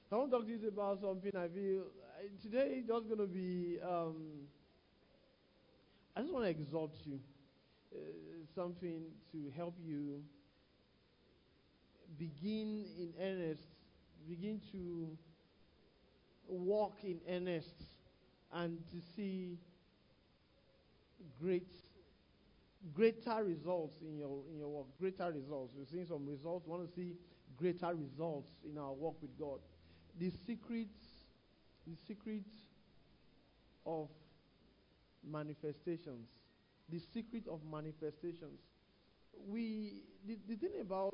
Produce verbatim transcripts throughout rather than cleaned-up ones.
I want to talk to you about something I feel uh, today is just going to be. Um, I just want to exhort you, uh, something to help you begin in earnest, begin to walk in earnest, and to see great, greater results in your in your work. Greater results. We're seeing some results. We want to see greater results in our walk with God. The secret, the secret of manifestations. The secret of manifestations. We the, the thing about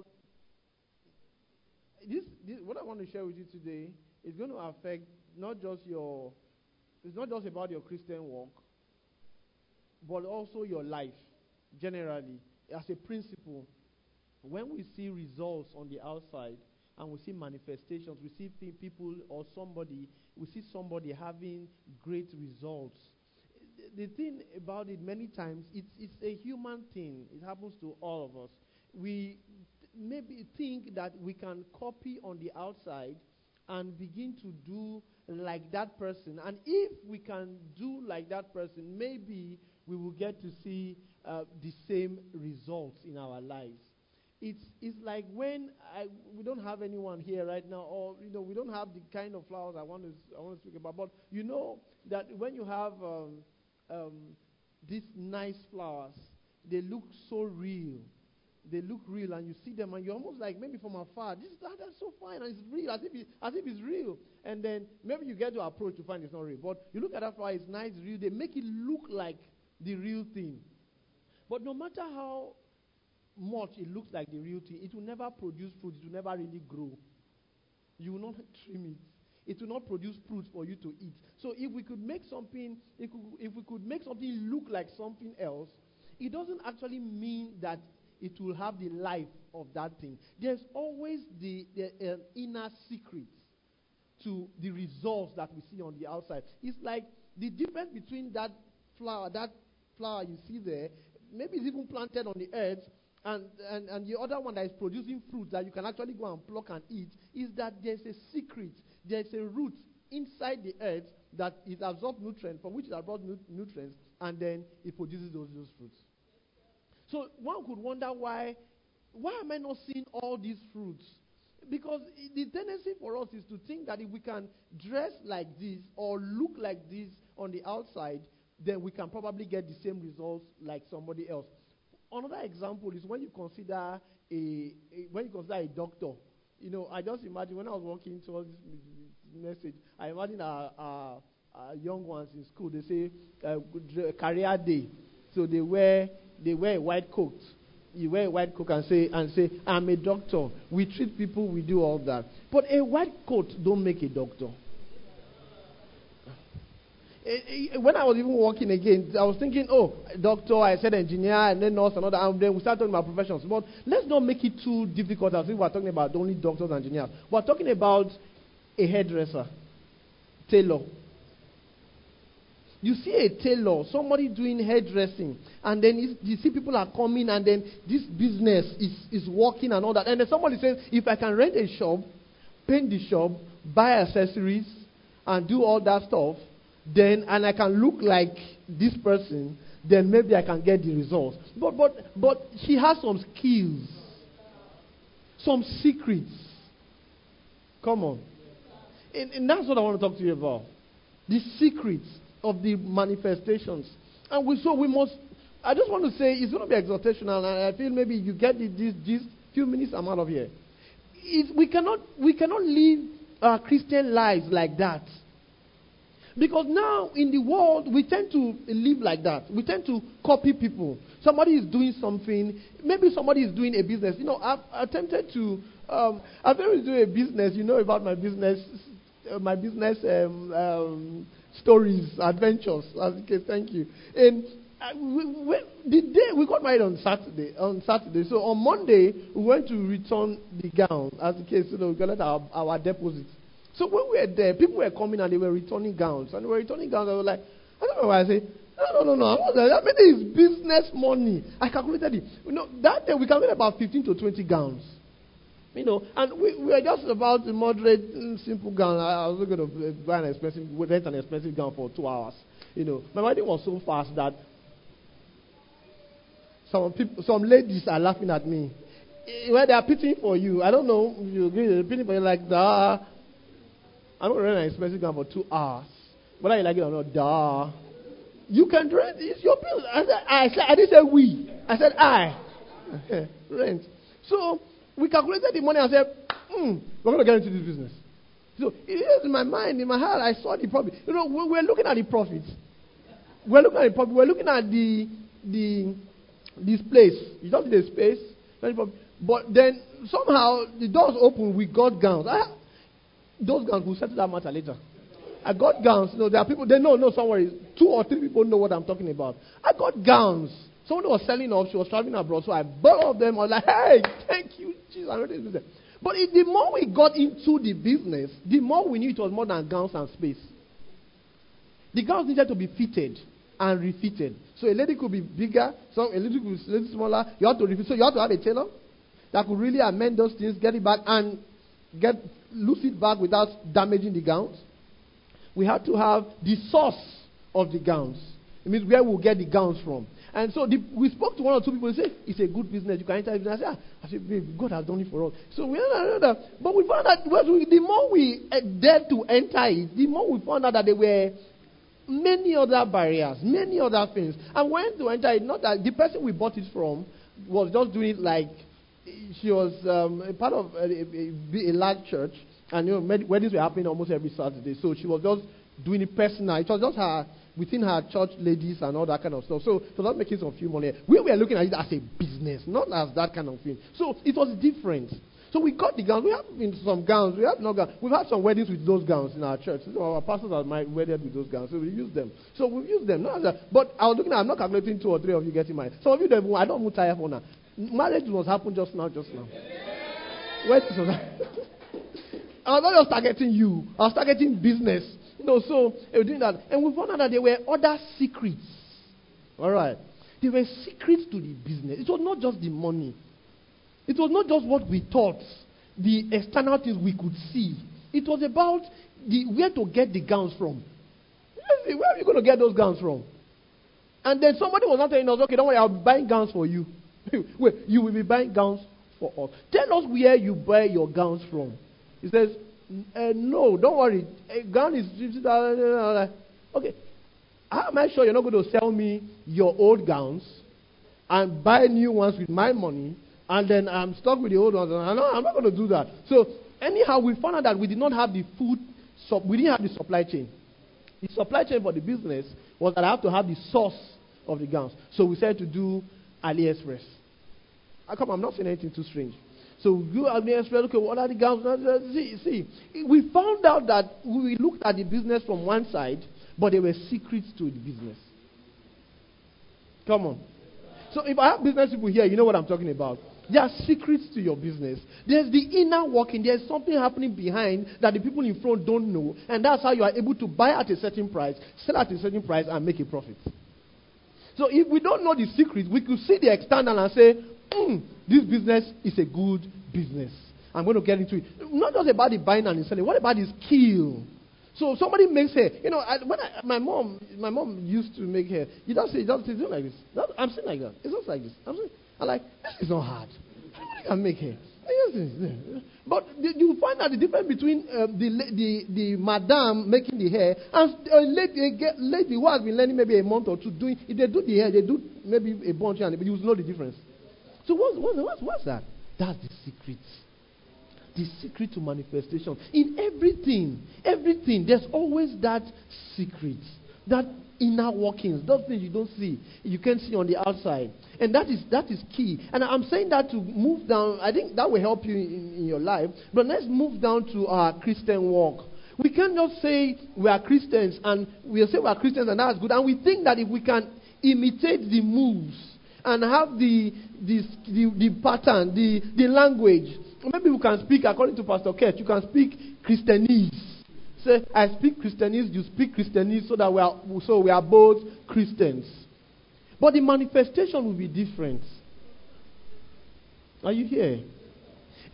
this, this, what I want to share with you today is going to affect not just your. It's not just about your Christian walk, but also your life generally. As a principle, when we see results on the outside and we see manifestations, we see pe- people or somebody, we see somebody having great results. The, the thing about it, many times, it's, it's a human thing. It happens to all of us. We maybe think that we can copy on the outside and begin to do like that person. And if we can do like that person, maybe we will get to see uh, the same results in our lives. It's it's like when I, we don't have anyone here right now, or you know, we don't have the kind of flowers I want to I want to speak about. But you know that when you have um, um, these nice flowers, they look so real. They look real, and you see them, and you're almost like maybe from afar. This that, that's so fine, and it's real, as if it, as if it's real. And then maybe you get to approach to find it's not real. But you look at that flower, it's nice, real. They make it look like the real thing. But no matter how much it looks like the real thing, it will never produce fruit. It will never really grow. You will not trim it. It will not produce fruit for you to eat. So if we could make something, if we, if we could make something look like something else, it doesn't actually mean that it will have the life of that thing. There's always the, the uh, inner secret to the results that we see on the outside. It's like the difference between that flower, that flower you see there, maybe it's even planted on the earth, and, and, and the other one that is producing fruit that you can actually go and pluck and eat, is that there's a secret, there's a root inside the earth that it absorbs nutrients, from which it absorbs nu- nutrients, and then it produces those, those fruits. So one could wonder why, why am I not seeing all these fruits? Because the tendency for us is to think that if we can dress like this or look like this on the outside, then we can probably get the same results like somebody else. Another example is when you consider a, a when you consider a doctor. You know, I just imagine when I was walking towards this message, I imagine our, our, our young ones in school. They say uh, career day, so they wear they wear a white coat. You wear a white coat and say and say I'm a doctor. We treat people, we do all that. But a white coat don't make a doctor. When I was even walking again, I was thinking, oh, doctor, I said engineer, and then nurse, and all that. And then we started talking about professions. But let's not make it too difficult as if we're talking about only doctors and engineers. We're talking about a hairdresser, tailor. You see a tailor, somebody doing hairdressing, and then you see people are coming, and then this business is, is working and all that. And then somebody says, if I can rent a shop, paint the shop, buy accessories, and do all that stuff, then, and I can look like this person, then maybe I can get the results. But but but she has some skills, some secrets. Come on. And, and that's what I want to talk to you about. The secrets of the manifestations. And we so we must, I just want to say, it's going to be exhortational, and I feel maybe you get this, this, this few minutes I'm out of here. It, we cannot we cannot live our Christian lives like that. Because now in the world, we tend to live like that. We tend to copy people. Somebody is doing something. Maybe somebody is doing a business. You know, I've attempted to, um, I've attempted to do a business. You know about my business, uh, my business um, um, stories, adventures. Okay, thank you. And uh, we, we, the day we got married on Saturday, on Saturday. So on Monday, we went to return the gown. As the case, you know, we collected our, our deposit. So when we were there, people were coming and they were returning gowns. And they were returning gowns. I was like, I don't know why I say, no, no, no, no. I was like, I mean, it's business money. I calculated it. You know, that day we calculated about fifteen to twenty gowns. You know, and we, we were just about the moderate, mm, simple gown. I, I was going to buy an expensive, rent an expensive gown for two hours. You know, my wedding was so fast that some people, some ladies are laughing at me. When they are pitying for you, I don't know if you agree, they're pitying for you like, duh. I'm going to rent an expensive gown for two hours. Whether you like it or not, duh. You can rent, it's your bill. I said, I, said, I didn't say we. I said, I. Rent. So, we calculated the money and said, hmm, we're going to get into this business. So, it is in my mind, in my heart, I saw the profit. You know, we're looking at the profits. We're looking at the profit. We're looking at the, the, this place. You don't see the space. But then, somehow, the doors open, we got gowns. I, those gowns, we'll settle that matter later. I got gowns. You know, there are people, they know, no, somewhere, two or three people know what I'm talking about. I got gowns. Someone was selling off, she was traveling abroad, so I bought all of them. I was like, hey, thank you, Jesus, I know this business. But it, the more we got into the business, the more we knew it was more than gowns and space. The gowns needed to be fitted and refitted. So a lady could be bigger, some a little could be a little smaller. You have to refit. So you have to have a tailor that could really amend those things, get it back, and get loose it back without damaging the gowns. We had to have the source of the gowns. It means where we'll get the gowns from. And so the, we spoke to one or two people and said, it's a good business. You can enter it. I said, ah, I said, babe, God has done it for us. So we found out, but we found out, well, the more we uh, dared to enter it, the more we found out that there were many other barriers, many other things. And when to enter it, not that the person we bought it from was just doing it like she was um, a part of a, a, a large church, and you know, weddings were happening almost every Saturday. So she was just doing it personal. It was just her, within her church ladies and all that kind of stuff. So it was not making some few money. We were looking at it as a business, not as that kind of thing. So it was different. So we got the gowns. We have in some gowns. We have no gowns. We've had some weddings with those gowns in our church. So our pastors are wedded with those gowns. So we use them. So we use them. Not that, but I was looking at, I'm not calculating two or three of you getting mine. Some of you don't, I don't move tired for now. Marriage was happened just now, just now. Where is it? I was not just targeting you. I was targeting business. You know, so they were doing that. And we found out that there were other secrets. All right. There were secrets to the business. It was not just the money. It was not just what we thought, the external things we could see. It was about the where to get the gowns from. Where are you going to get those gowns from? And then somebody was not telling us, okay, don't worry, I'll be buying gowns for you. Wait, you will be buying gowns for us. Tell us where you buy your gowns from. He says, uh, no, don't worry. A gown is fifty dollars. Okay. How am I sure you're not going to sell me your old gowns and buy new ones with my money, and then I'm stuck with the old ones? I'm not, I'm not going to do that. So, anyhow, we found out that we did not have the food, so we didn't have the supply chain. The supply chain for the business was that I have to have the source of the gowns. So we said to do AliExpress. How come I'm not saying anything too strange? So we do AliExpress, okay, what are the gowns? See, see, we found out that we looked at the business from one side, but there were secrets to the business. Come on. So if I have business people here, you know what I'm talking about. There are secrets to your business. There's the inner working. There's something happening behind that the people in front don't know. And that's how you are able to buy at a certain price, sell at a certain price, and make a profit. So if we don't know the secret, we could see the external and say, mm, this business is a good business. I'm going to get into it. Not just about the buying and the selling. What about the skill? So somebody makes hair. You know, I, when I, my mom, my mom used to make hair. You don't say, you don't say, do like this. Not, I'm saying like that. It's not like this. I'm saying, I'm like, this is not hard. Anybody can make hair. But you find out the difference between um, the, the the madam making the hair and a lady, a lady who has been learning maybe a month or two doing. If they do the hair, they do maybe a bunch, and but you will know the difference. So what's what's what's, what's that? That's the secret. The secret to manifestation. In everything, everything, there's always that secret, that inner workings, those things you don't see, you can't see on the outside. And that is that is key. And I'm saying that to move down, I think that will help you in, in your life. But let's move down to our Christian walk. We can't just say we are Christians and we'll say we are Christians and that's good. And we think that if we can imitate the moves and have the the, the, the pattern, the, the language, maybe we can speak, according to Pastor Kurt, you can speak Christianese. Say, I speak Christianese, you speak Christianese, so that we are so we are both Christians. But the manifestation will be different. Are you here?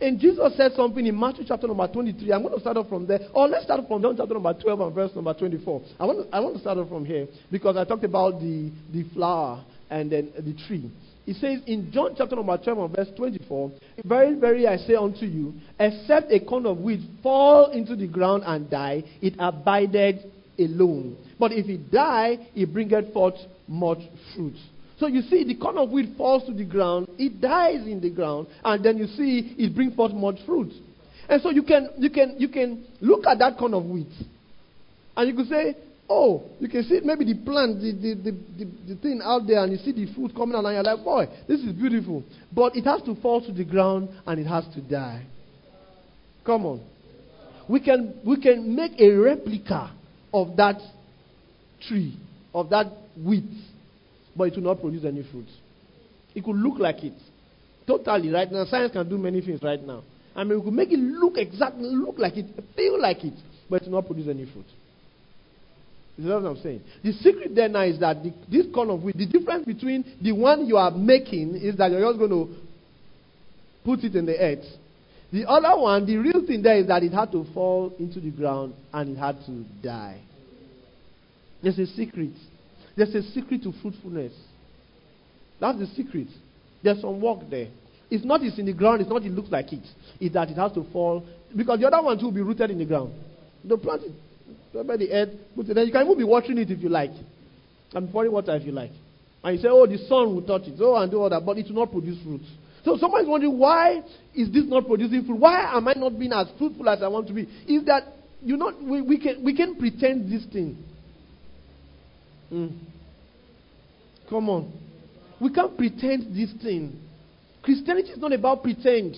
And Jesus said something in Matthew chapter number twenty-three. I'm going to start off from there. Or let's start from John chapter number twelve and verse number twenty-four. I want to, I want to start off from here because I talked about the, the flower and then the tree. It says in John chapter number twelve and verse twenty-four, very, very, I say unto you, except a corn of wheat fall into the ground and die, it abideth alone. But if it die, it bringeth forth much fruit. So you see, the corn of wheat falls to the ground, it dies in the ground, and then you see it brings forth much fruit. And so you can you can you can look at that corn of wheat, and you could say, oh, you can see maybe the plant, the the, the, the, the thing out there, and you see the fruit coming out, and you're like, boy, this is beautiful. But it has to fall to the ground, and it has to die. Come on. We can we can make a replica of that tree, of that wheat, but it will not produce any fruit. It could look like it. Totally, right now. Science can do many things right now. I mean, we could make it look exactly, look like it, feel like it, but it will not produce any fruit. You know what I'm saying? The secret there now is that the, this corn of wheat, the difference between the one you are making is that you're just going to put it in the earth. The other one, the real thing there is that it had to fall into the ground and it had to die. There's a secret. There's a secret to fruitfulness. That's the secret. There's some work there. It's not it's in the ground, it's not it looks like it. It's that it has to fall. Because the other one too will be rooted in the ground. The plant it by the earth, put it there. You can even be watering it if you like. And pouring water if you like. And you say, oh, the sun will touch it. Oh, and do all that. But it will not produce fruit. So someone is wondering, why is this not producing fruit? Why am I not being as fruitful as I want to be? Is that you know we, we can we can pretend this thing. Mm. Come on. We can't pretend this thing. Christianity is not about pretend.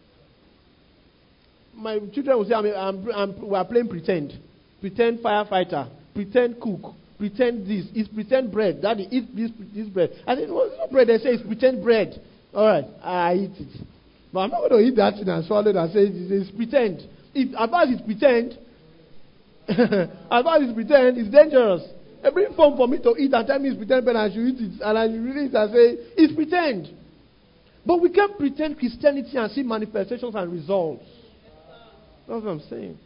My children will say, I'm, I'm, I'm, we are playing pretend. Pretend firefighter. Pretend cook. Pretend this. It's pretend bread. Daddy, eat this, this bread. I said, well, it's not bread. They say it's pretend bread. All right, I eat it. But I'm not going to eat that thing and swallow it and say it's, it's pretend. If advice is pretend, advice is pretend, it's dangerous. Every form for me to eat and tell me it's pretend, but I should eat it. And I should read it and say, it's pretend. But we can't pretend Christianity and see manifestations and results. That's what I'm saying.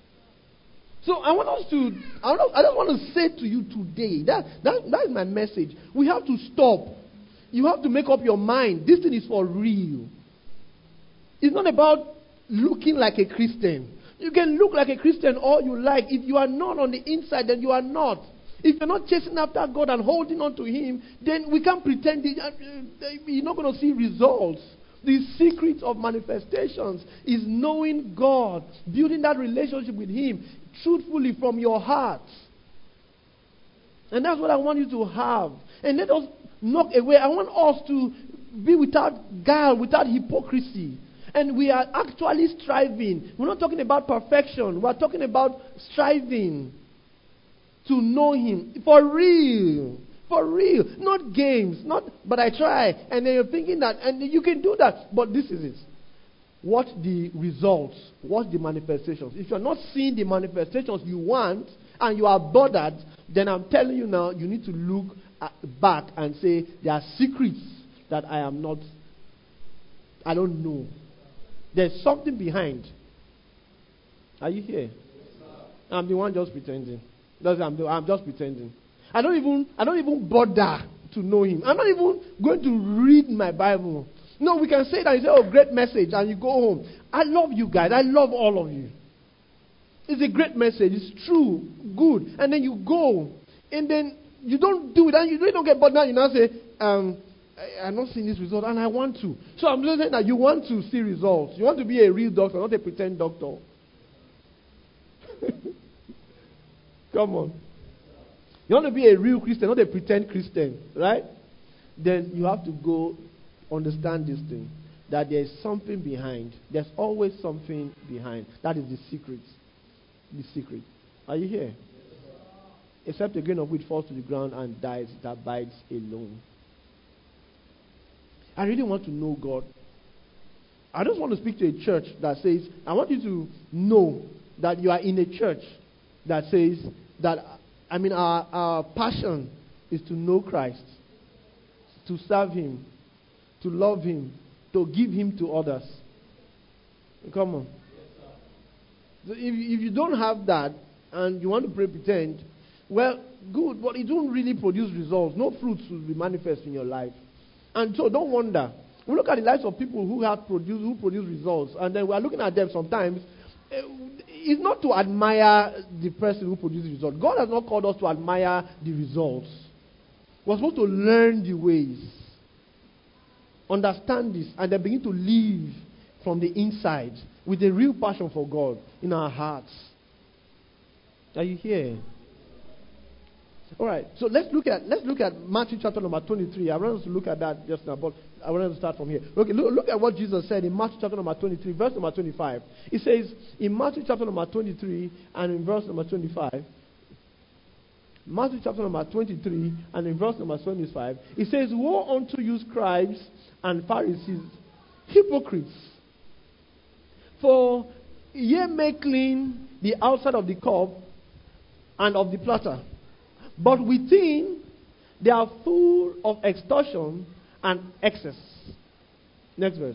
So I want us to, I, want, I just want to say to you today, that, that, that is my message. We have to stop. You have to make up your mind. This thing is for real. It's not about looking like a Christian. You can look like a Christian all you like. If you are not on the inside, then you are not. If you're not chasing after God and holding on to Him, then we can't pretend that, uh, you're not going to see results. The secret of manifestations is knowing God, building that relationship with Him truthfully from your heart. And that's what I want you to have. And let us knock away. I want us to be without guile, without hypocrisy. And we are actually striving. We're not talking about perfection. We're talking about striving to know Him for real. For real. Not games. Not, but I try. And then you're thinking that, and you can do that. But this is it. What the results? What the manifestations? If you're not seeing the manifestations you want, and you are bothered, then I'm telling you now, you need to look at, back and say, there are secrets that I am not, I don't know. There's something behind. Are you here? I'm the one just pretending. That's I'm, the, I'm just pretending. I don't even I don't even bother to know Him. I'm not even going to read my Bible. No, we can say that you say, oh, great message, and you go home. I love you guys. I love all of you. It's a great message. It's true, good. And then you go, and then you don't do it, and you really don't get bothered. You now say, um, I, I'm not seeing this result, and I want to. So I'm just saying that you want to see results. You want to be a real doctor, not a pretend doctor. Come on. You want to be a real Christian, not a pretend Christian, right? Then you have to go understand this thing, that there is something behind. There's always something behind. That is the secret. The secret. Are you here? Except a grain of wheat falls to the ground and dies, it abides alone. I really want to know God. I just want to speak to a church that says, I want you to know that you are in a church that says that, I mean, our, our passion is to know Christ, to serve Him, to love Him, to give Him to others. Come on. So if, if you don't have that and you want to pray pretend, well, good, but it won't really produce results. No fruits will be manifest in your life. And so don't wonder. We look at the lives of people who have produced, who produce results, and then we are looking at them sometimes. It's not to admire the person who produces results. God has not called us to admire the results. We're supposed to learn the ways, understand this, and then begin to live from the inside with a real passion for God in our hearts. Are you here? All right. So let's look at let's look at Matthew chapter number twenty-three. I want us to look at that just now, but I want us to start from here. Okay, look, look at what Jesus said in Matthew chapter number twenty-three, verse number twenty-five. He says in Matthew chapter number twenty-three and in verse number twenty-five. Matthew chapter number twenty-three and in verse number twenty-five, it says, "Woe unto you, scribes and Pharisees, hypocrites! For ye make clean the outside of the cup and of the platter, but within they are full of extortion and excess." Next verse.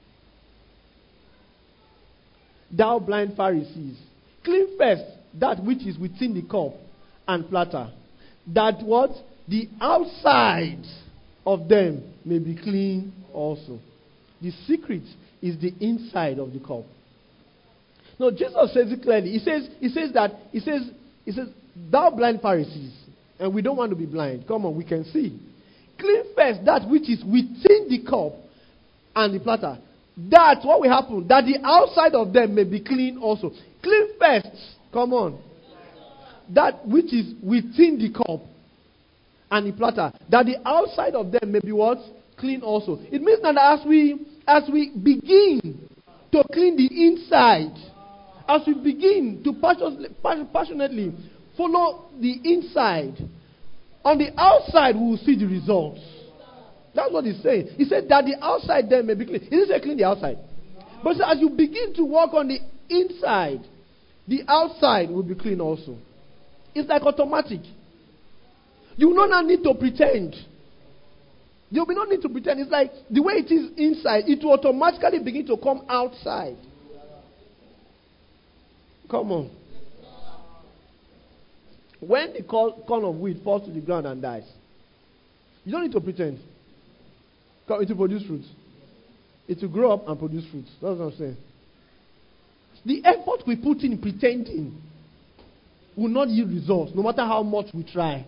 "Thou blind Pharisees, clean first that which is within the cup and platter, that what? The outside of them may be clean also." The secret is the inside of the cup. No, Jesus says it clearly. He says, he says that, he says, he says, "Thou blind Pharisees," and we don't want to be blind. Come on, we can see. "Clean first that which is within the cup and the platter, that," what will happen? "That the outside of them may be clean also." Clean first. Come on. That which is within the cup and the platter, that the outside of them may be what? Clean also. It means that as we as we begin to clean the inside, as we begin to passionately follow the inside, on the outside we will see the results. That's what he's saying. He said that the outside then may be clean. He didn't say clean the outside. But as you begin to work on the inside, the outside will be clean also. It's like automatic. You will not need to pretend. You will not need to pretend. It's like the way it is inside, it will automatically begin to come outside. Come on. When the corn of wheat falls to the ground and dies, you don't need to pretend. It will produce fruits. It will grow up and produce fruits. That's what I'm saying. The effort we put in pretending will not yield results, no matter how much we try.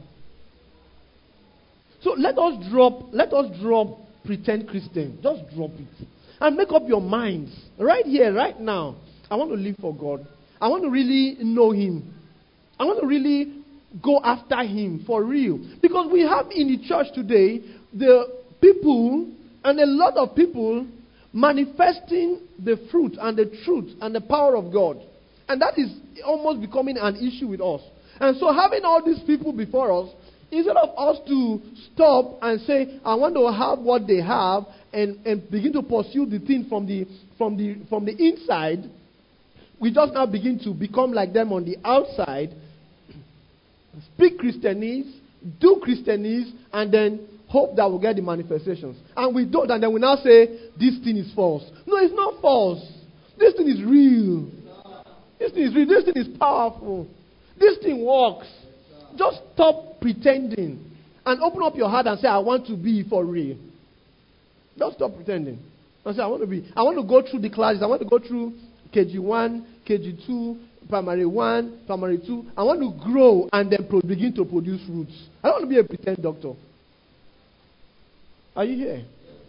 So let us drop, let us drop pretend Christian. Just drop it. And make up your minds. Right here, right now. I want to live for God. I want to really know Him. I want to really go after Him for real. Because we have in the church today, the people, and a lot of people, manifesting the fruit and the truth and the power of God. And that is almost becoming an issue with us. And so having all these people before us, instead of us to stop and say, I want to have what they have, and, and begin to pursue the thing from the from the from the inside, we just now begin to become like them on the outside, speak Christianese, do Christianese, and then hope that we'll get the manifestations. And we don't, and then we now say, this thing is false. No, it's not false. This thing is real. This thing is real. This thing is powerful. This thing works. Just stop pretending and open up your heart and say, I want to be for real. Just stop pretending. And say, I want to be. I want to go through the classes. I want to go through K G one, K G two, primary one, primary two. I want to grow and then pro- begin to produce fruits. I don't want to be a pretend doctor. Are you here?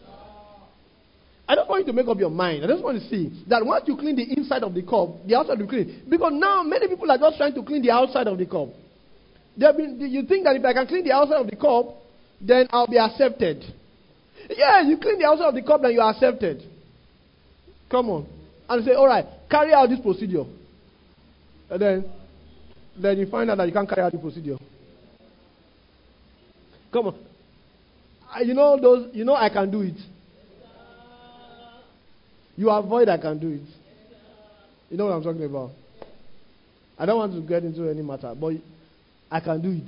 I don't want you to make up your mind. I just want to see that once you clean the inside of the cup, the outside will be clean. Because now many people are just trying to clean the outside of the cup. Been, you think that if I can clean the outside of the cup, then I'll be accepted. Yeah, you clean the outside of the cup, then you are accepted. Come on. And say, all right, carry out this procedure. And then, then you find out that you can't carry out the procedure. Come on. You know those. You know I can do it. You avoid I can do it. You know what I'm talking about. I don't want to get into any matter, but I can do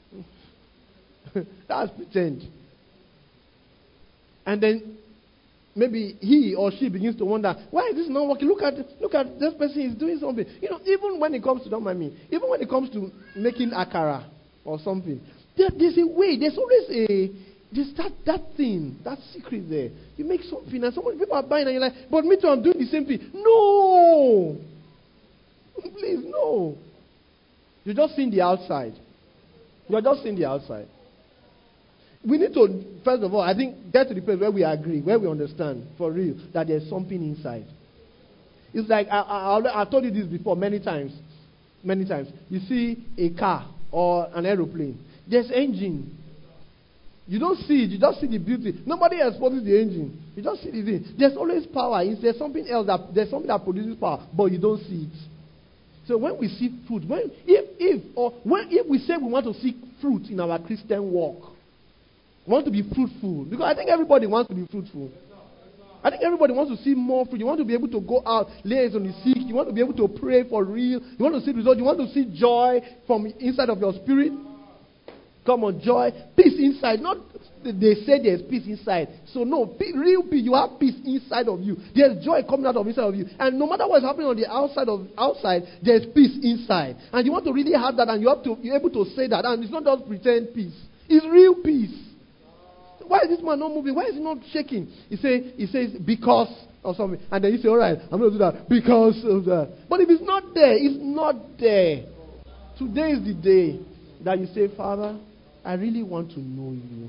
it. That's pretend. And then maybe he or she begins to wonder, why is this not working? Look at look at this person is doing something. You know, even when it comes to, don't mind me, even when it comes to making akara or something, there, there's a way, there's always a, there's that, that thing, that secret there. You make something and someone, people are buying and you're like, but me too, I'm doing the same thing. No! Please, no. You're just seeing the outside. You're just seeing the outside. We need to, first of all, I think, get to the place where we agree, where we understand, for real, that there's something inside. It's like, I, I, I've told you this before many times. Many times. You see a car or an aeroplane. There's engine. You don't see it. You just see the beauty. Nobody exposes the engine. You just see the thing. There's always power. There's something else that, there's something that produces power, but you don't see it. So when we see fruit, when, if, if, or when, if we say we want to see fruit in our Christian walk, want to be fruitful. Because I think everybody wants to be fruitful. I think everybody wants to see more fruit. You want to be able to go out, lay hands on the sick. You want to be able to pray for real. You want to see results. You want to see joy from inside of your spirit. Come on, joy. Peace inside. Not they say there's peace inside. So no, real peace. You have peace inside of you. There's joy coming out of inside of you. And no matter what's happening on the outside of outside, there's peace inside. And you want to really have that, and you have to be able to say that. And it's not just pretend peace. It's real peace. Why is this man not moving? Why is he not shaking? He say, he says, because or something. And then you say, all right, I'm going to do that because of that. But if it's not there, it's not there. Today is the day that you say, Father, I really want to know you.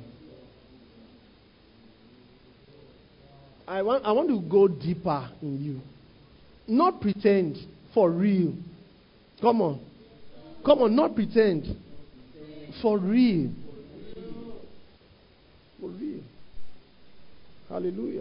I want, I want to go deeper in you. Not pretend, for real. Come on. Come on, not pretend. For real. For real. Hallelujah.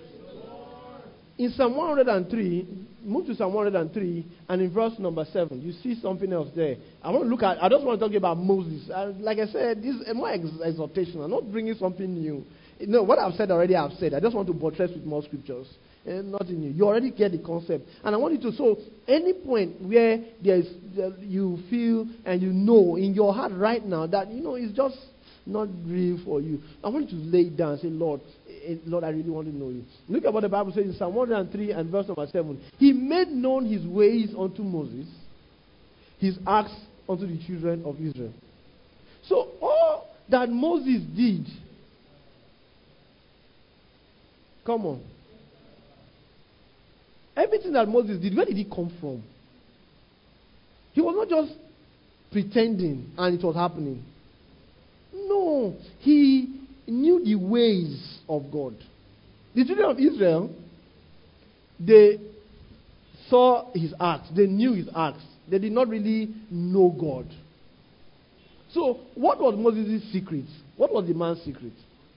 In Psalm one hundred three, move to Psalm one hundred three, and in verse number seven, you see something else there. I want to look at, I just want to talk about Moses. Uh, like I said, this is more ex- exhortation. I'm not bringing something new. No, what I've said already, I've said. I just want to buttress with more scriptures. Uh, nothing new. You already get the concept. And I want you to, so any point where there's, uh, you feel and you know in your heart right now that, you know, it's just not real for you. I want you to lay it down and say, Lord, eh, Lord, I really want to know you. Look at what the Bible says in Psalm one hundred three and verse number seven. He made known his ways unto Moses, his acts unto the children of Israel. So all that Moses did, come on. Everything that Moses did, where did it come from? He was not just pretending and it was happening. No, he knew the ways of God. The children of Israel, they saw his acts. They knew his acts. They did not really know God. So, what was Moses' secret? What was the man's secret?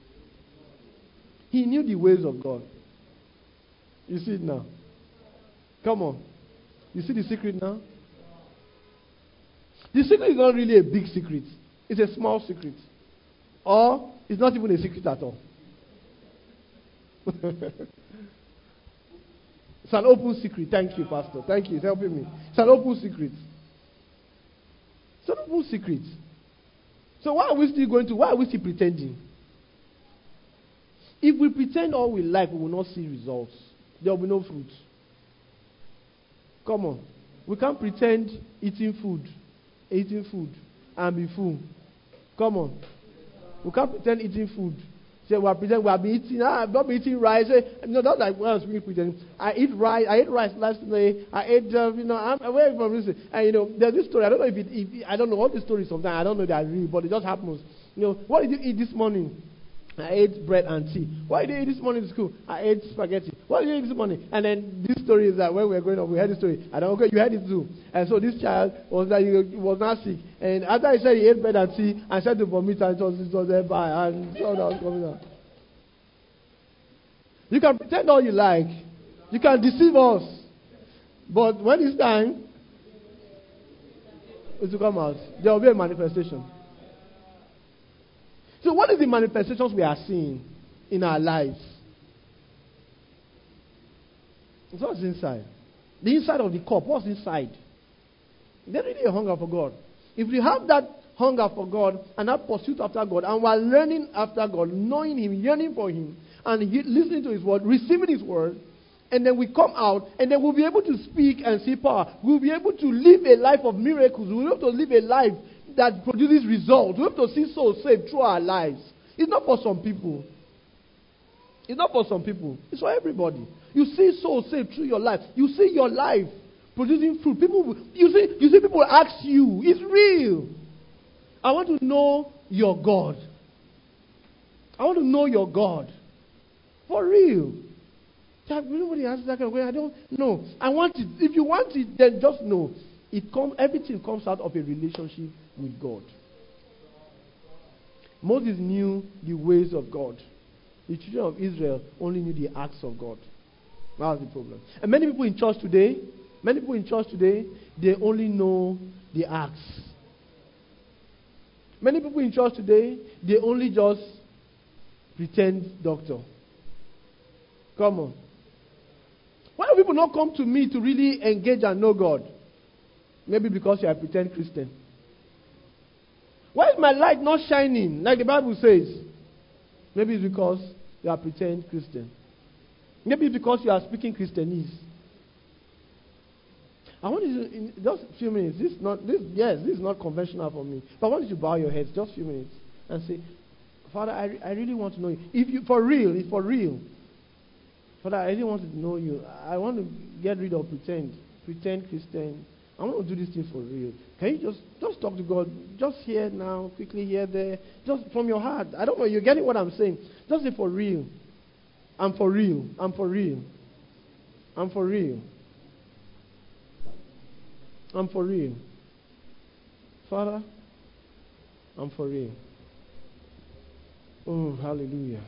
He knew the ways of God. You see it now. Come on. You see the secret now? The secret is not really a big secret. It's a small secret. Or it's not even a secret at all. It's an open secret. Thank you, Pastor. Thank you. It's helping me. It's an open secret. It's an open secret. So why are we still going to, why are we still pretending? If we pretend all we like, we will not see results. There will be no fruit. Come on. We can't pretend eating food, eating food, and be full. Come on. We can't pretend eating food. Say we are pretending we have been eating. Ah, I've not been eating rice. Say, no, that's like what I was pretending. I eat rice. I ate rice last night. I ate, uh, you know, I'm away from this. And you know, there's this story. I don't know if it. If, I don't know all the stories. Sometimes I don't know that real, but it just happens. You know, what did you eat this morning? I ate bread and tea. What did you eat this morning in school? I ate spaghetti. What did you eat this morning? And then this story is that when we were growing up, we heard this story. I don't know, okay, you heard it too. And so this child was like, he was not sick. And after he said he ate bread and tea, I said to vomit and it was, it was there by and so that was coming out. You can pretend all you like. You can deceive us. But when it's time, it will come out. There will be a manifestation. So what is the manifestations we are seeing in our lives? It's what's inside. The inside of the cup. What's inside? There's really a hunger for God. If we have that hunger for God and that pursuit after God, and we're learning after God, knowing Him, yearning for Him, and he, listening to his word, receiving his word, and then we come out, and then we'll be able to speak and see power. We'll be able to live a life of miracles. We'll be able to live a life that produces results. We'll be able to see souls saved through our lives. It's not for some people. It's not for some people. It's for everybody. You see souls saved through your life. You see your life producing fruit. People, you see, you see people ask you, it's real. I want to know your God. I want to know your God. For real. Nobody asks that kind of question. I don't know. I want it. If you want it, then just know. It come, everything comes out of a relationship with God. Moses knew the ways of God. The children of Israel only knew the acts of God. That was the problem. And many people in church today, many people in church today, they only know the acts. Many people in church today, they only just pretend doctor. Come on. Why do people not come to me to really engage and know God? Maybe because you are a pretend Christian. Why is my light not shining like the Bible says? Maybe it's because you are a pretend Christian. Maybe it's because you are speaking Christianese. I want you to, in just a few minutes, this is not, this, yes, this is not conventional for me. But I want you to bow your heads just a few minutes and say, Father, I, I really want to know you. If you, for real, if for real. Father, I really want to know you. I want to get rid of pretend. Pretend Christian. I want to do this thing for real. Can you just, just talk to God? Just here now, quickly here, there. Just from your heart. I don't know, you're getting what I'm saying. Just say for real. I'm for real. I'm for real. I'm for real. I'm for real. Father, I'm for real. Oh, hallelujah.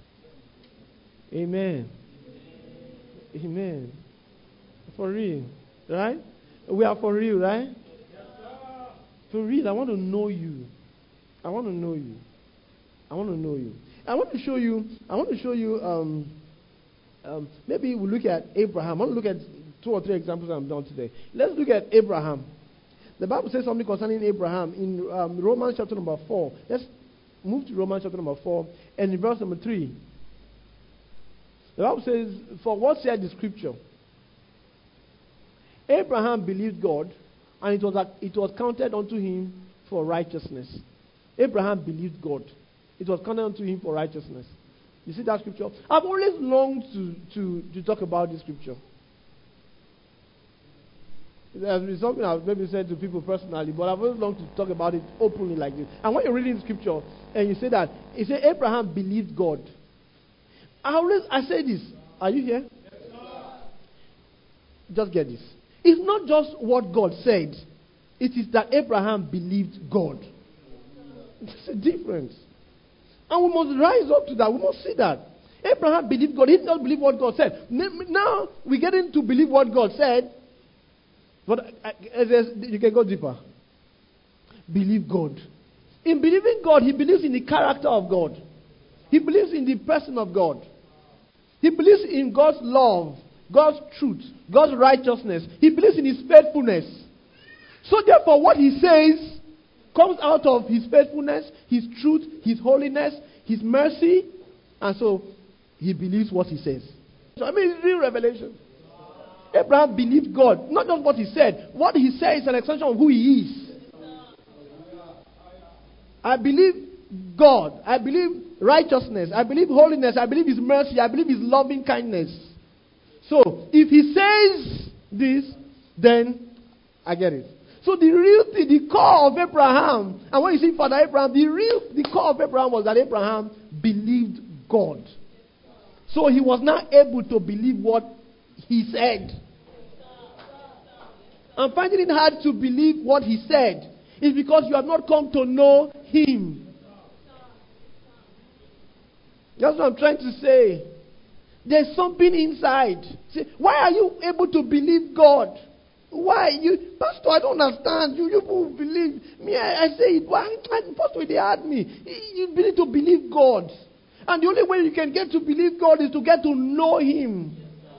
Amen. Amen. For real. Right? We are for real, right? Yes, sir. For real. I want to know you. I want to know you. I want to know you. I want to show you, I want to show you, um, um, maybe we'll look at Abraham. I want to look at two or three examples I'm done today. Let's look at Abraham. The Bible says something concerning Abraham in um, Romans chapter number four. Let's move to Romans chapter number four and in verse number three. The Bible says, for what said the scripture? Abraham believed God, and it was, it was counted unto him for righteousness. Abraham believed God. It was counted unto him for righteousness. You see that scripture? I've always longed to, to, to talk about this scripture. There's been something I've maybe said to people personally, but I've always longed to talk about it openly like this. And when you're reading the scripture, and you say that, it says Abraham believed God. I always, I say this. Are you here? Yes, sir. Just get this. It's not just what God said. It is that Abraham believed God. There's a difference. And we must rise up to that. We must see that. Abraham believed God. He did not believe what God said. Now we get into believe what God said. But you can go deeper. Believe God. In believing God, he believes in the character of God. He believes in the person of God. He believes in God's love, God's truth, God's righteousness. He believes in his faithfulness. So therefore, what he says comes out of his faithfulness, his truth, his holiness, his mercy. And so, he believes what he says. So, I mean, it's real revelation. Abraham believed God. Not just what he said. What he said is an extension of who he is. I believe God. I believe righteousness. I believe holiness. I believe his mercy. I believe his loving kindness. So, if he says this, then I get it. So the real thing, the core of Abraham, and when you see Father Abraham, the real, the core of Abraham was that Abraham believed God. So he was not able to believe what he said. I'm finding it hard to believe what he said. It's because you have not come to know him. That's what I'm trying to say. There's something inside. Say, why are you able to believe God? Why? You, Pastor, I don't understand. You, you believe me. I, I say it. Why? Pastor, they had me. You need to believe God. And the only way you can get to believe God is to get to know him.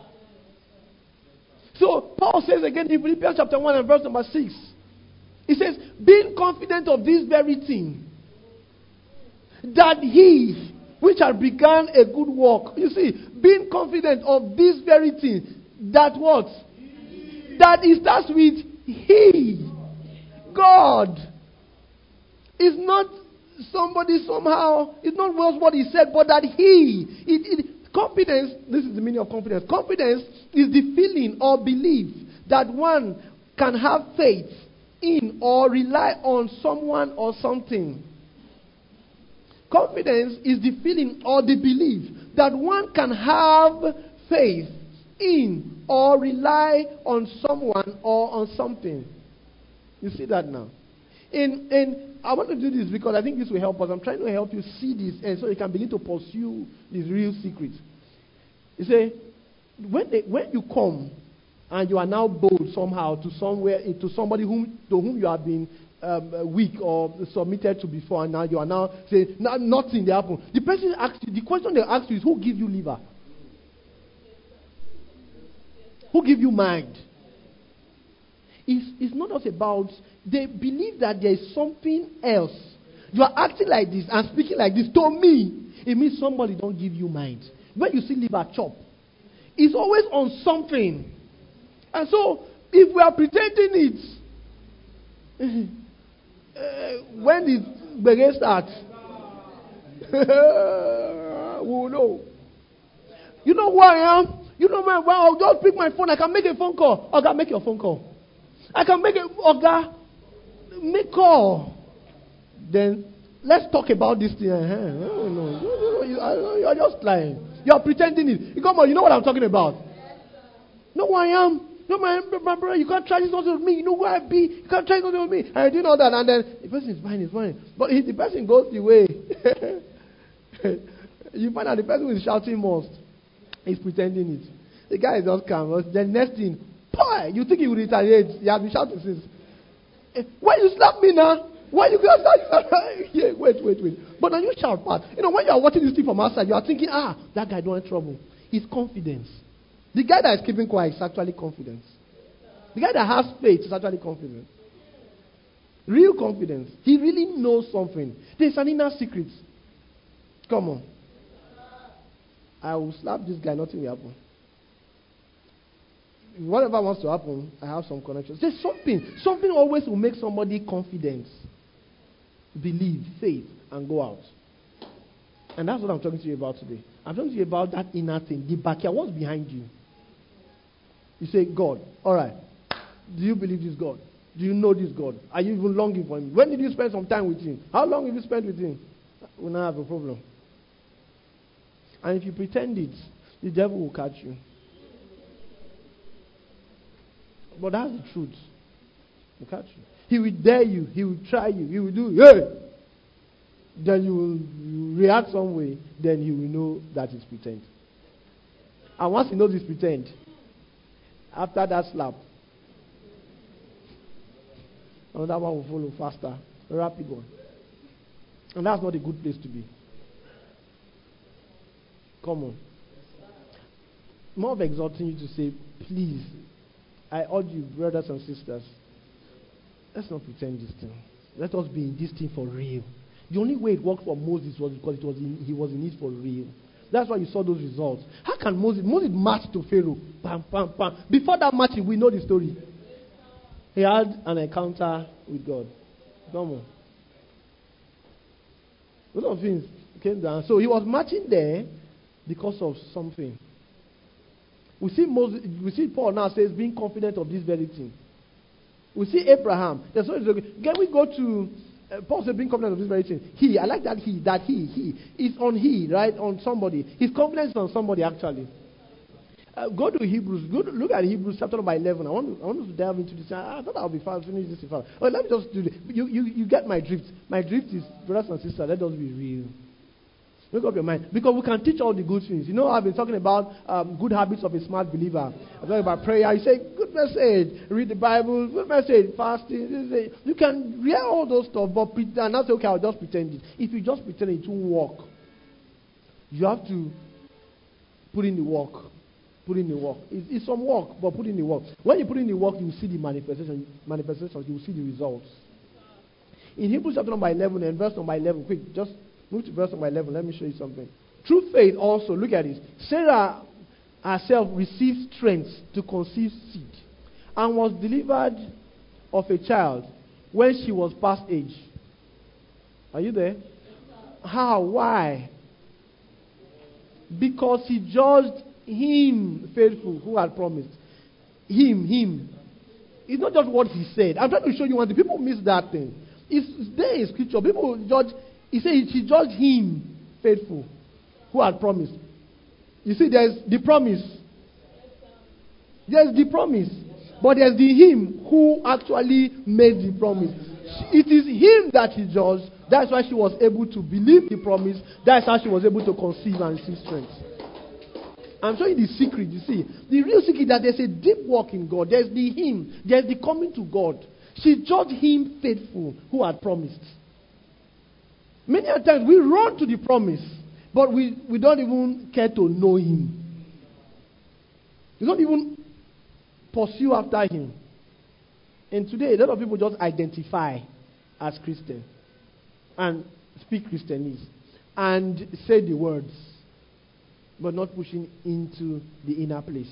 So, Paul says again in Philippians chapter one and verse number six. He says, being confident of this very thing, that he which had begun a good work. You see, being confident of this very thing, that what? That it starts with He. God. It's not somebody somehow, it's not just what He said, but that He. It, it, confidence, this is the meaning of confidence. Confidence is the feeling or belief that one can have faith in or rely on someone or something. Confidence is the feeling or the belief that one can have faith in or rely on someone or on something. You see that now? In, in, I want to do this because I think this will help us. I'm trying to help you see this and so you can begin to pursue these real secrets. You say, when, they, when you come and you are now bold somehow to somewhere, to somebody whom, to whom you have been um, weak or submitted to before, and now you are now saying, no, nothing they happen. The person asks you, the question they ask you is, who give you liver? Who give you mind? It's, it's not just about, they believe that there is something else. You are acting like this and speaking like this. To me, it means somebody don't give you mind. When you see liver chop, it's always on something. And so, if we are pretending it, uh, when the begin starts, we will know. You know who I am? You know my, well, I'll just pick my phone. I can make a phone call. Oga, make your phone call. I can make a, Oga, make call. Then, let's talk about this thing. Uh-huh. No, no, no, you, you are just lying. You are pretending it. You come on, you know what I'm talking about. No, who I am. No, my, my brother, you can't try this nonsense with me. You know where I be. You can't try this nonsense with me. And I do all that. And then the person is fine, is fine. But if the person goes the way, you find out the person who is shouting most is pretending it. The guy is just calm. The next thing, boy, you think he will retaliate. He has been shouting since. Why you slap me now? Why you guys start? Yeah, wait, wait, wait. But now you shout back. You know, when you are watching this thing from outside, you are thinking, ah, that guy don't want trouble. It's confidence. The guy that is keeping quiet is actually confidence. The guy that has faith is actually confident. Real confidence. He really knows something. There's an inner secret. Come on. I will slap this guy, nothing will happen. Whatever wants to happen, I have some connections. There's something. Something always will make somebody confident. Believe, faith, and go out. And that's what I'm talking to you about today. I'm talking to you about that inner thing. The backyard. What's behind you? You say, God. All right. Do you believe this God? Do you know this God? Are you even longing for Him? When did you spend some time with Him? How long have you spent with Him? We now have a problem. And if you pretend it, the devil will catch you. But that's the truth. He'll catch you. He will dare you. He will try you. He will do, hey! Then you will you react some way. Then he will know that it's pretend. And once he knows it's pretend, after that slap, another one will follow faster. A rapid one. And that's not a good place to be. Come on. More of exhorting you to say, please, I urge you, brothers and sisters, let's not pretend this thing. Let us be in this thing for real. The only way it worked for Moses was because it was in, he was in it for real. That's why you saw those results. How can Moses, Moses marched to Pharaoh, bam, bam, bam. Before that marching, we know the story. He had an encounter with God. Come on. A lot of things came down. So he was marching there because of something. We see Moses, we see Paul now says being confident of this very thing. We see Abraham. That's what Can we go to uh, Paul says being confident of this very thing? He, I like that he, that he, he is on he, right? On somebody. His confidence is on somebody actually. Uh, go to Hebrews. Go to, look at Hebrews chapter number eleven. I want, I want us to delve into this. I, I thought I'll be fast finish this. Fast. Oh, let me just do this. You, you, you get my drift. My drift is, brothers and sisters, let us be real. Make up your mind. Because we can teach all the good things. You know, I've been talking about um, good habits of a smart believer. I'm talking about prayer. You say, good message. Read the Bible. Good message. Fasting. You can hear all those stuff, but pretend. Not say, okay, I'll just pretend it. If you just pretend it, it won't work. You have to put in the work. Put in the work. It's, it's some work, but put in the work. When you put in the work, you will see the manifestation. Manifestations. You will see the results. In Hebrews chapter number eleven and verse number eleven, quick, just move to verse number eleven. Let me show you something. Through faith also, look at this. Sarah herself received strength to conceive seed and was delivered of a child when she was past age. Are you there? How? Why? Because he judged him faithful who had promised. Him, him. It's not just what he said. I'm trying to show you one thing. People miss that thing. It's there in scripture. People judge. He said he judged him faithful who had promised. You see, there's the promise. There's the promise. But there's the him who actually made the promise. It is him that he judged. That's why she was able to believe the promise. That's how she was able to conceive and receive strength. I'm showing the secret, you see. The real secret is that there's a deep walk in God. There's the him. There's the coming to God. She judged him faithful who had promised. Many a times we run to the promise, but we, we don't even care to know him. We don't even pursue after him. And today, a lot of people just identify as Christian and speak Christianese and say the words, but not pushing into the inner place.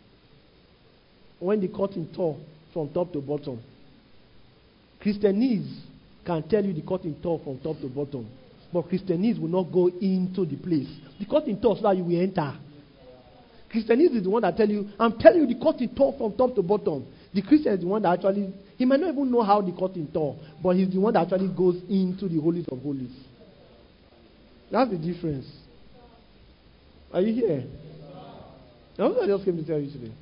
When the curtain tore from top to bottom, Christianese can tell you the curtain tore from top to bottom, but Christianese will not go into the place. The curtain tore so that you will enter. Christianese is the one that tell you, I'm telling you the curtain tore from top to bottom. The Christian is the one that actually, he might not even know how the curtain tore, but he's the one that actually goes into the holies of holies. That's the difference. Are you here? That's what I just came to tell you today.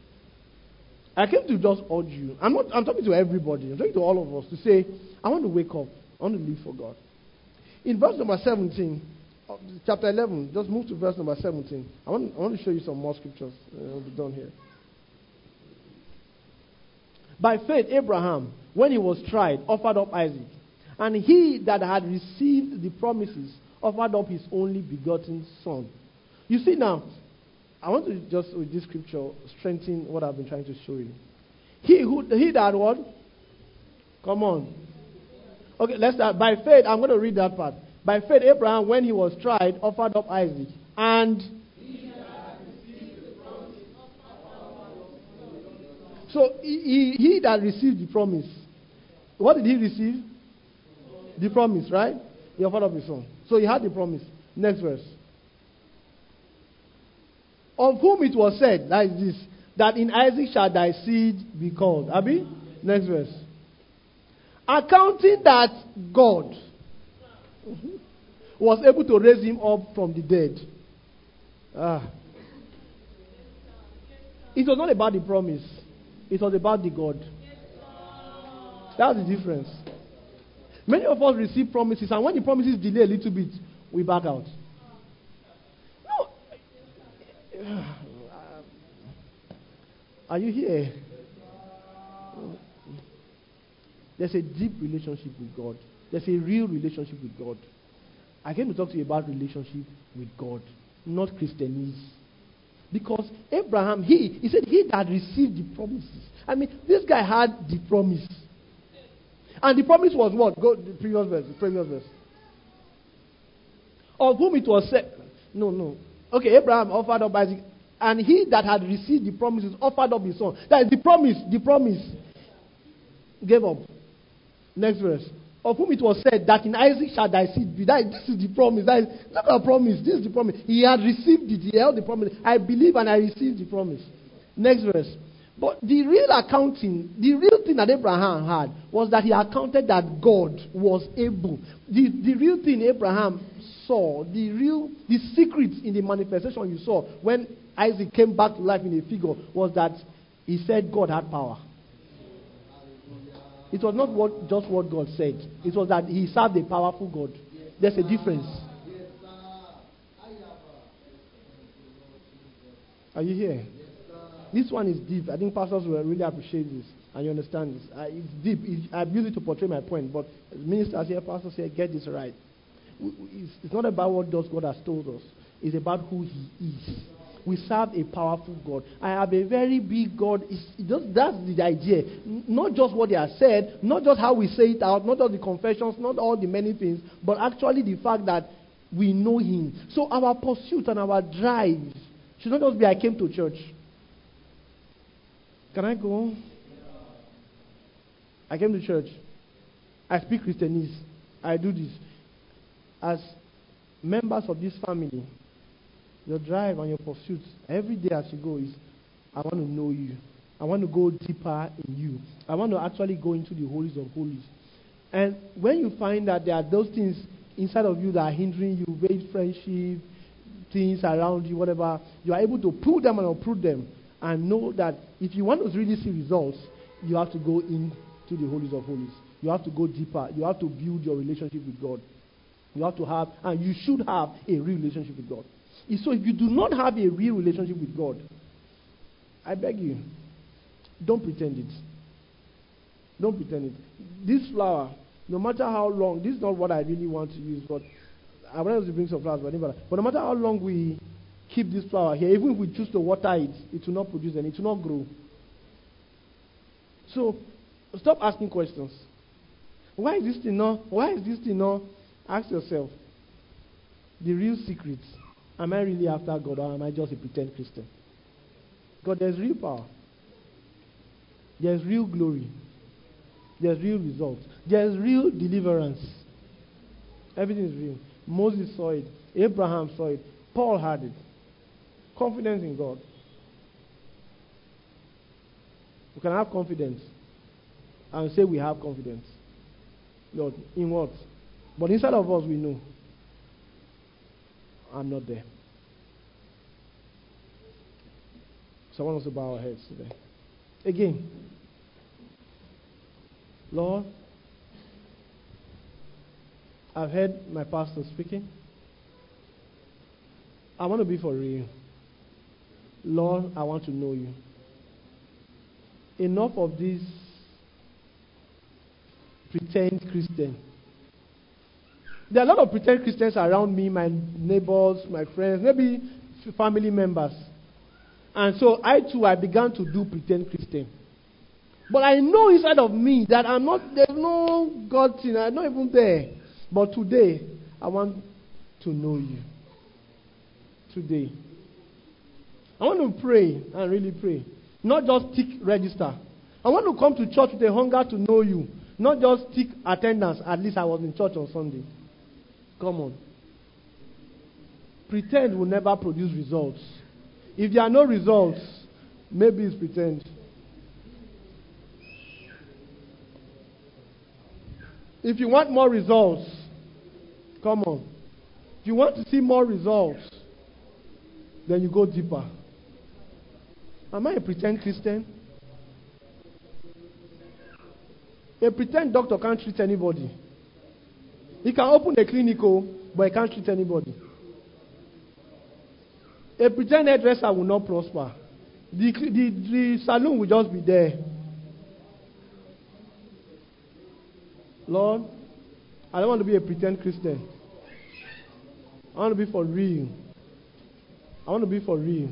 I came to just urge you. I'm not. I'm talking to everybody. I'm talking to all of us to say, I want to wake up. I want to live for God. In verse number seventeen, chapter eleven, just move to verse number seventeen. I want, I want to show you some more scriptures. Uh, we'll be done here. By faith, Abraham, when he was tried, offered up Isaac. And he that had received the promises offered up his only begotten son. You see now, I want to just, with this scripture, strengthen what I've been trying to show you. He who, he that what? Come on. Okay, let's start. By faith, I'm going to read that part. By faith, Abraham, when he was tried, offered up Isaac. And so he, he, he that received the promise, what did he receive? The promise, right? He offered up his son. So he had the promise. Next verse. Of whom it was said, like this, that in Isaac shall thy seed be called. Abi? Next verse. Accounting that God was able to raise him up from the dead. Ah. It was not about the promise. It was about the God. That's the difference. Many of us receive promises, and when the promises delay a little bit, we back out. No. Are you here? There's a deep relationship with God. There's a real relationship with God. I came to talk to you about relationship with God, not Christianese. Because Abraham, he, he said he that received the promises. I mean, this guy had the promise. And the promise was what? Go to the previous verse. The previous verse. Of whom it was said. No, no. Okay, Abraham offered up Isaac. And he that had received the promises offered up his son. That is the promise. The promise. Gave up. Next verse. Of whom it was said that in Isaac shall thy seed be. That, this is the promise. That is not a promise. This is the promise. He had received it. He held the promise. I believe and I received the promise. Next verse. But the real accounting, the real thing that Abraham had was that he accounted that God was able. The, the real thing Abraham saw, the real, the secret in the manifestation you saw when Isaac came back to life in a figure was that he said God had power. It was not what, just what God said. It was that he served a powerful God. There's a difference. Are you here? This one is deep. I think pastors will really appreciate this. And you understand this. Uh, it's deep. It, I've used it to portray my point. But ministers here, pastors here, get this right. It's, it's not about what God has told us. It's about who he is. We serve a powerful God. I have a very big God. It's, it just, that's the idea. Not just what they have said, not just how we say it out, not just the confessions, not all the many things, but actually the fact that we know him. So our pursuit and our drive should not just be, I came to church. Can I go? I came to church. I speak Christianese. I do this. As members of this family, your drive and your pursuit every day as you go is, I want to know you. I want to go deeper in you. I want to actually go into the holies of holies. And when you find that there are those things inside of you that are hindering you, vague friendship, things around you, whatever, you are able to pull them and uproot them and know that if you want to really see results, you have to go into the holies of holies. You have to go deeper. You have to build your relationship with God. You have to have, and you should have, a real relationship with God. So if you do not have a real relationship with God, I beg you, don't pretend it. Don't pretend it. This flower, no matter how long, this is not what I really want to use, but I wanted to bring some flowers, but no matter how long we keep this flower here, even if we choose to water it, it will not produce any, it will not grow. So, stop asking questions. Why is this thing not? Why is this thing not? Ask yourself, the real secret, am I really after God or am I just a pretend Christian? God, there's real power. There's real glory. There's real results. There's real deliverance. Everything is real. Moses saw it. Abraham saw it. Paul had it. Confidence in God. We can have confidence and say we have confidence. Lord, in what? But inside of us we know, I'm not there. So I want us to bow our heads today. Again, Lord, I've heard my pastor speaking. I want to be for real. Lord, I want to know you. Enough of this pretend Christian. There are a lot of pretend Christians around me, my neighbors, my friends, maybe family members. And so I too, I began to do pretend Christian. But I know inside of me that I'm not, there's no God thing, I'm not even there. But today, I want to know you. Today. I want to pray and really pray. Not just tick register. I want to come to church with a hunger to know you. Not just tick attendance, at least I was in church on Sunday. Come on. Pretend will never produce results. If there are no results, maybe it's pretend. If you want more results, come on. If you want to see more results, then you go deeper. Am I a pretend Christian? A pretend doctor can't treat anybody. He can open a clinic, but he can't treat anybody. A pretend hairdresser will not prosper. The, the, the salon will just be there. Lord, I don't want to be a pretend Christian. I want to be for real. I want to be for real.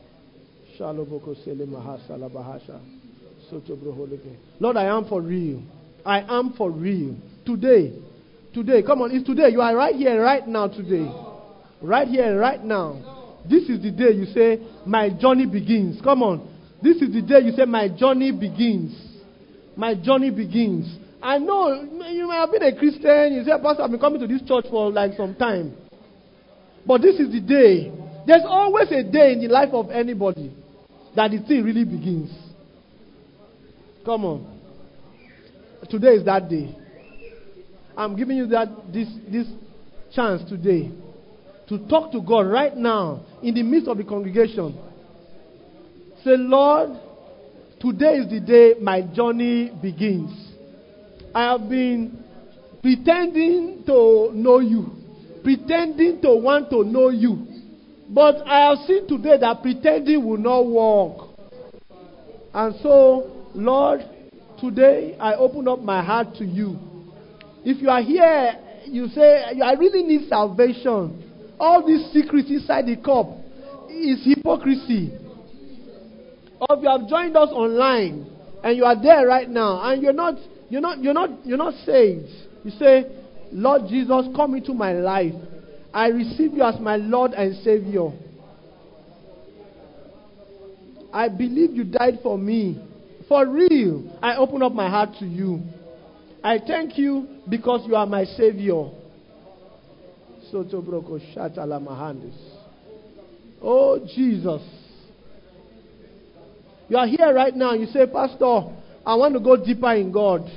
Lord, I am for real. I am for real. Today. Today. Come on, it's today. You are right here, right now today. Right here, right now. This is the day you say, my journey begins. Come on. This is the day you say, my journey begins. My journey begins. I know you might have been a Christian. You say, Pastor, I've been coming to this church for like some time. But this is the day. There's always a day in the life of anybody that the thing really begins. Come on. Today is that day. I'm giving you that this this chance today to talk to God right now in the midst of the congregation. Say, Lord, today is the day my journey begins. I have been pretending to know you, pretending to want to know you. But I have seen today that pretending will not work. And so, Lord, today I open up my heart to you. If you are here, you say, I really need salvation. All these secrets inside the cup is hypocrisy. Or if you have joined us online and you are there right now and you're not, you're not, you're not, you're not saved. You say, Lord Jesus, come into my life. I receive you as my Lord and Savior. I believe you died for me. For real, I open up my heart to you. I thank you because you are my Savior. Oh, Jesus. You are here right now. You say, Pastor, I want to go deeper in God.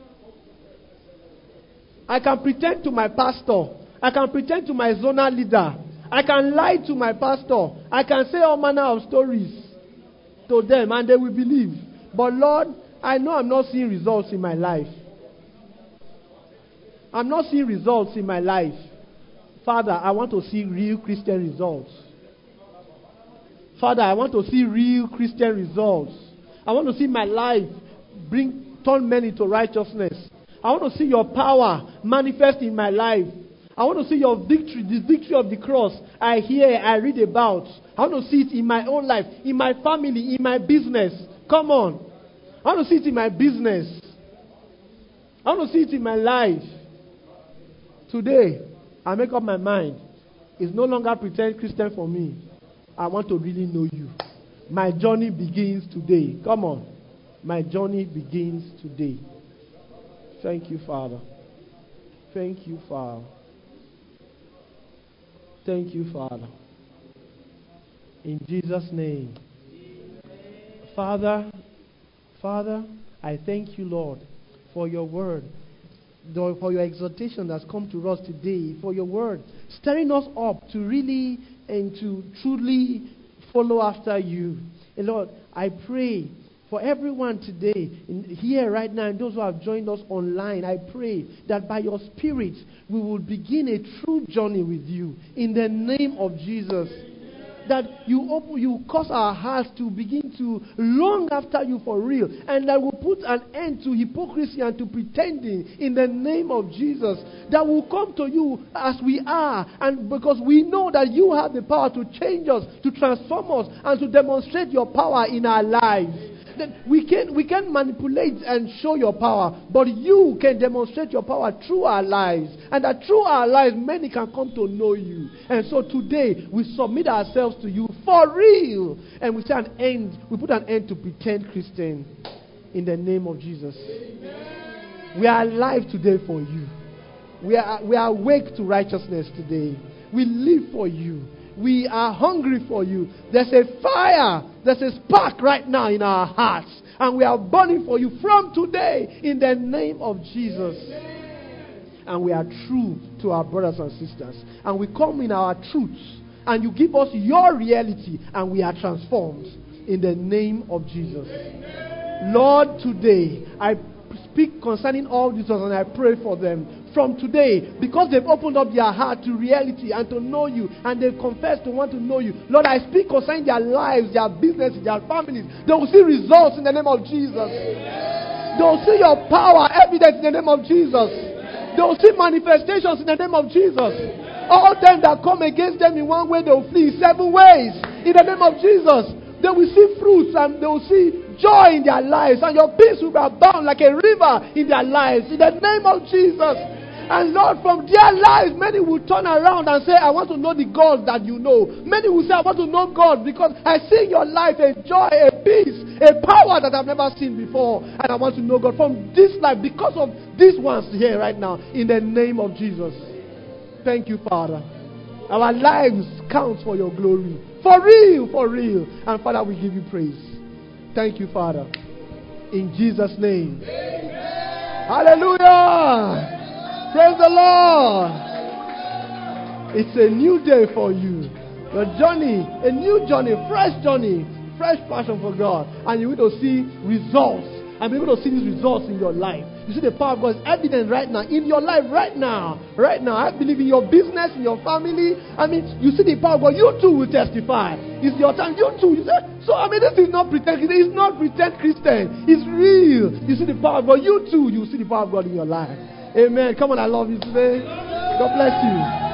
I can pretend to my pastor. I can pretend to my zonal leader. I can lie to my pastor. I can say all manner of stories to them and they will believe. But Lord, I know I'm not seeing results in my life. I'm not seeing results in my life. Father, I want to see real Christian results. Father, I want to see real Christian results. I want to see my life bring turn men into righteousness. I want to see your power manifest in my life. I want to see your victory, the victory of the cross I hear, I read about. I want to see it in my own life, in my family, in my business. Come on. I want to see it in my business. I want to see it in my life. Today, I make up my mind. It's no longer pretend Christian for me. I want to really know you. My journey begins today. Come on. My journey begins today. Thank you, Father. Thank you, Father. Thank you, Father. In Jesus' name. Father, Father, I thank you, Lord, for your word, for your exhortation that's come to us today, for your word, stirring us up to really and to truly follow after you. And Lord, I pray for everyone today, in, here right now, and those who have joined us online, I pray that by your Spirit, we will begin a true journey with you in the name of Jesus. That you open, you cause our hearts to begin to long after you for real, and that will put an end to hypocrisy and to pretending in the name of Jesus. That will come to you as we are, and because we know that you have the power to change us, to transform us, and to demonstrate your power in our lives. That we can we can manipulate and show your power, but you can demonstrate your power through our lives, and that through our lives many can come to know you. And so today we submit ourselves to you for real, and we say an end. We put an end to pretend Christian in the name of Jesus. Amen. We are alive today for you. We are we are awake to righteousness today. We live for you. We are hungry for you. There's a fire, there's a spark right now in our hearts. And we are burning for you from today in the name of Jesus. And we are true to our brothers and sisters. And we come in our truths. And you give us your reality. And we are transformed in the name of Jesus. Lord, today I speak concerning all these ones and I pray for them. From today, because they've opened up their heart to reality and to know you, and they've confessed to want to know you, Lord, I speak concerning their lives, their businesses, their families. They will see results in the name of Jesus. Amen. They will see your power evident in the name of Jesus. Amen. They will see manifestations in the name of Jesus. Amen. All them that come against them in one way, they will flee seven ways in the name of Jesus. They will see fruits and they will see joy in their lives, and your peace will be abound like a river in their lives in the name of Jesus. And Lord, from their lives, many will turn around and say, I want to know the God that you know. Many will say, I want to know God because I see in your life a joy, a peace, a power that I've never seen before. And I want to know God from this life because of these ones here right now in the name of Jesus. Thank you, Father. Our lives count for your glory. For real, for real. And Father, we give you praise. Thank you, Father. In Jesus' name. Amen. Hallelujah. Praise the Lord. It's a new day for you. Your journey, a new journey, fresh journey, fresh passion for God. And you're going to see results. And you're going to see these results in your life. You see the power of God is evident right now, in your life right now. Right now. I believe in your business, in your family. I mean, you see the power of God. You too will testify. It's your time. You too. You say, so, I mean, this is not pretend. It's not pretend Christian. It's real. You see the power of God. You too, you see the power of God in your life. Amen. Come on, I love you today. God bless you.